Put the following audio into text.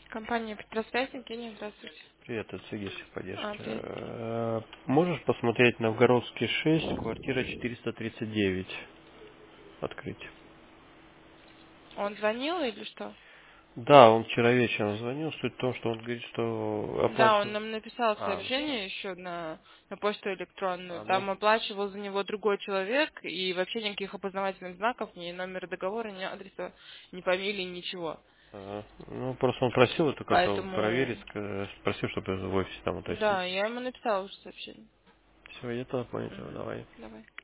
Компания Петросвязь, Евгения, здравствуйте. Привет, это Сергей поддержки. Привет. Можешь посмотреть Новгородский 6, квартира 439? Открыть. Он звонил или что? Да, он вчера вечером звонил. Суть в том, что он говорит, что Да, он оплачивал. нам написал А, сообщение еще на почту электронную. ну, Там оплачивал за него другой человек, и вообще никаких опознавательных знаков, ни номера договора, ни адреса, ни фамилии, ничего. ну, просто он просил это как-то Поэтому, проверить, спросил, чтобы в офисе там уточнить. да, я ему написала уже сообщение. Все, я тогда понял, Мгм. давай. Давай.